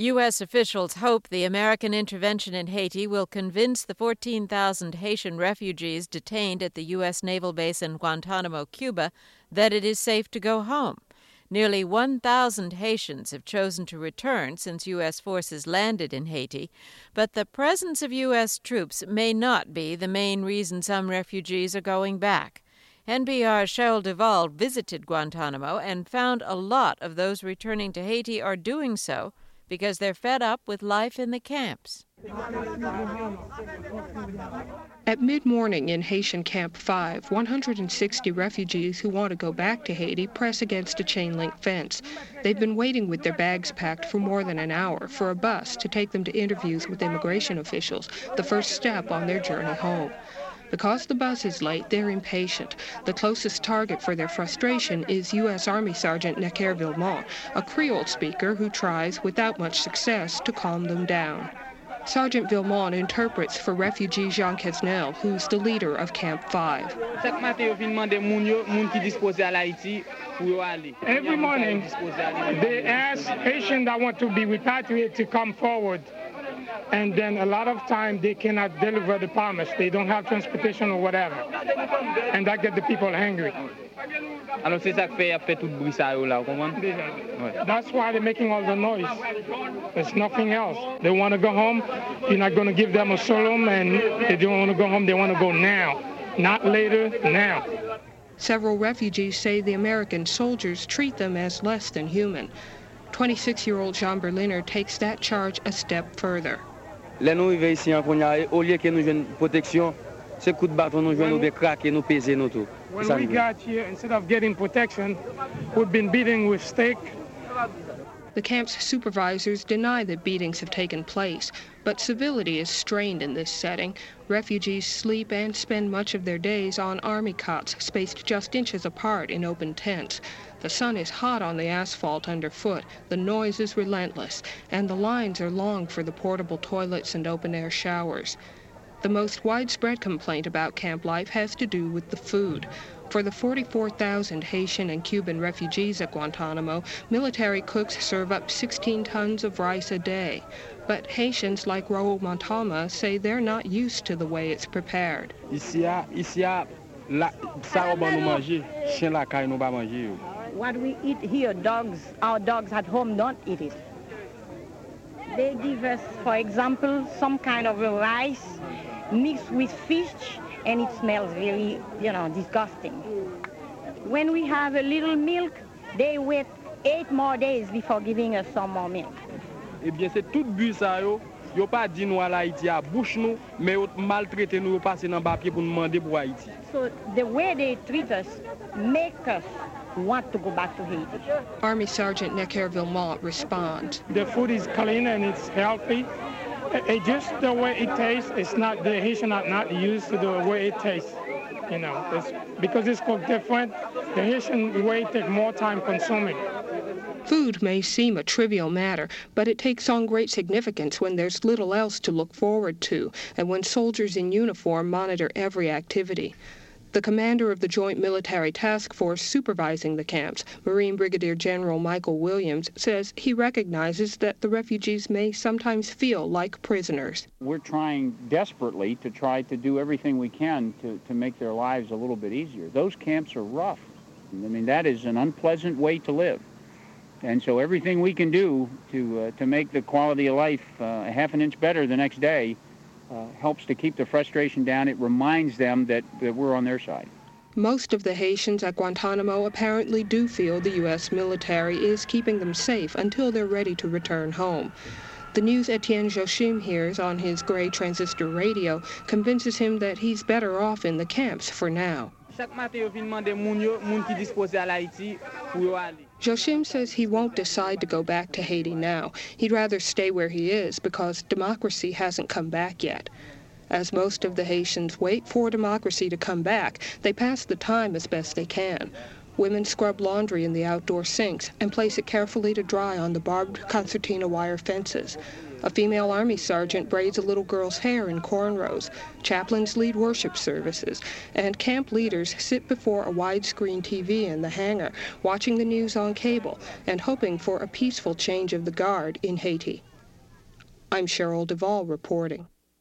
U.S. officials hope the American intervention in Haiti will convince the 14,000 Haitian refugees detained at the U.S. naval base in Guantanamo, Cuba, that it is safe to go home. Nearly 1,000 Haitians have chosen to return since U.S. forces landed in Haiti, but the presence of U.S. troops may not be the main reason some refugees are going back. NPR's Cheryl Duvall visited Guantanamo and found a lot of those returning to Haiti are doing so because they're fed up with life in the camps. At mid-morning in Haitian Camp 5, 160 refugees who want to go back to Haiti press against a chain-link fence. They've been waiting with their bags packed for more than an hour for a bus to take them to interviews with immigration officials, the first step on their journey home. Because the bus is late, they're impatient. The closest target for their frustration is U.S. Army Sergeant Necker Villemont, a Creole speaker who tries, without much success, to calm them down. Sergeant Villemont interprets for refugee Jean Quesnel, who's the leader of Camp 5. Every morning, they ask Haitians that want to be repatriated to come forward. And then a lot of time they cannot deliver the promise. They don't have transportation or whatever. And that gets the people angry. That's why they're making all the noise. There's nothing else. They want to go home. You're not going to give them asylum, and they don't want to go home. They want to go now, not later, now. Several refugees say the American soldiers treat them as less than human. 26-year-old Jean Berliner takes that charge a step further. When we got here, instead of getting protection, we've been beaten with stick. The camp's supervisors deny that beatings have taken place, but civility is strained in this setting. Refugees sleep and spend much of their days on army cots spaced just inches apart in open tents. The sun is hot on the asphalt underfoot, the noise is relentless, and the lines are long for the portable toilets and open-air showers. The most widespread complaint about camp life has to do with the food. For the 44,000 Haitian and Cuban refugees at Guantanamo, military cooks serve up 16 tons of rice a day. But Haitians like Raoul Montama say they're not used to the way it's prepared. What we eat here, our dogs at home don't eat it. They give us, for example, some kind of a rice mixed with fish, and it smells really, disgusting. When we have a little milk, they wait 8 more days before giving us some more milk. Eh bien, c'est tout but ça yo pas dit nous à Haïti à bouche nous, mais yo maltraité nous passer dans papier pour nous demander pour Haïti. So the way they treat us make us want to go back to Haiti. Army Sergeant Necker Villemont responds. The food is clean and it's healthy. It just the way it tastes, it's not, the Haitian are not used to the way it tastes. It's, because it's cooked different, the Haitian way takes more time consuming. Food may seem a trivial matter, but it takes on great significance when there's little else to look forward to, and when soldiers in uniform monitor every activity. The commander of the Joint Military Task Force supervising the camps, Marine Brigadier General Michael Williams, says he recognizes that the refugees may sometimes feel like prisoners. We're trying desperately to do everything we can to make their lives a little bit easier. Those camps are rough. I mean, that is an unpleasant way to live. And so everything we can do to make the quality of life a half an inch better the next day helps to keep the frustration down. It reminds them that we're on their side. Most of the Haitians at Guantanamo apparently do feel the U.S. military is keeping them safe until they're ready to return home. The news Etienne Joachim hears on his gray transistor radio convinces him that he's better off in the camps for now. Joachim says he won't decide to go back to Haiti now. He'd rather stay where he is because democracy hasn't come back yet. As most of the Haitians wait for democracy to come back, they pass the time as best they can. Women scrub laundry in the outdoor sinks and place it carefully to dry on the barbed concertina wire fences. A female army sergeant braids a little girl's hair in cornrows. Chaplains lead worship services, and camp leaders sit before a widescreen TV in the hangar, watching the news on cable and hoping for a peaceful change of the guard in Haiti. I'm Cheryl Duvall reporting.